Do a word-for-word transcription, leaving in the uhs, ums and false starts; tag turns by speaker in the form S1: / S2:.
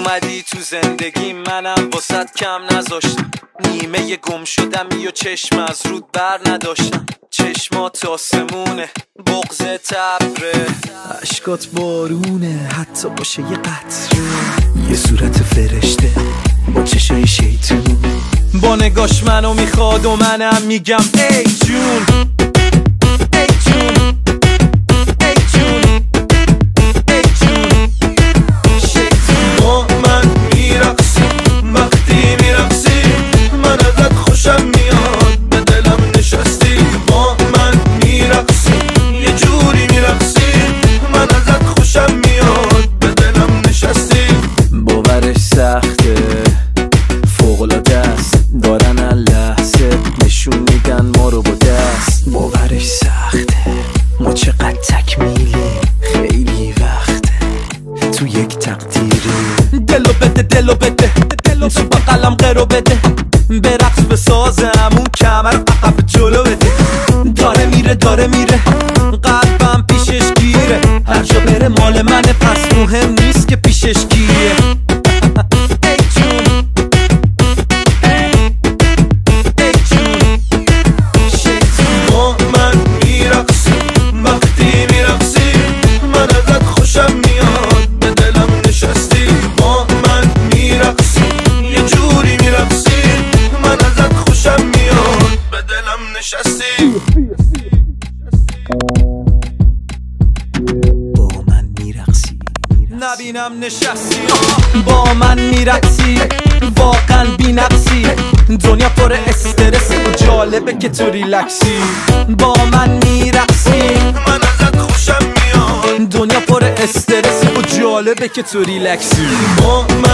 S1: اومدی تو زندگی منم واسط کم نذاشتم، نیمه گم شدم یا چشم از رود بر نداشتم، چشمات آسمونه بغض تبره،
S2: عشقات بارونه حتی باشه یه قطره، یه صورت فرشته با چشای شیطون،
S1: با نگاش منو میخواد و منم میگم ای جون ای جون ای جون ای جون شیطون.
S3: با من میرقصی وقتی میرقصی من ازت خوشم میاد به دلم نشستی، با من میرقصی یه جوری میرقصی من ازت خوشم میاد به دلم نشستی.
S2: باورش سخته فوق‌العاده است، دارن لحظه نشون میدن ما رو با دست. باورش سخته ما چقدر تکمیلی، خیلی وقته تو یک تقدیری.
S1: دلو بده دلو بده دلو تو با قلم قرو بده، برقص به سازم اون کمر عقب جلو بده، داره میره داره میره قلبم پیشش گیره، هر جا بره مال منه پس مهم نیست که پیشش گیره. ای جون ای جون شیطون.
S3: با من میرقصی وقتی میرقصی من ازت خوشم میاد به دلم نشستی، با من میرقصی یه جوری میرقصی من ازت خوشم میاد به دلم نشستی.
S2: با من میرقصی
S1: نبینم نشستی با من میرقصی واقعا بی نقصی، دنیا پر استرس و جالبه که تو ریلکسی، با من میرقصی
S3: من ازت خوشم میاد
S1: دنیا پر استرس و جالبه که تو ریلکسی.
S3: با من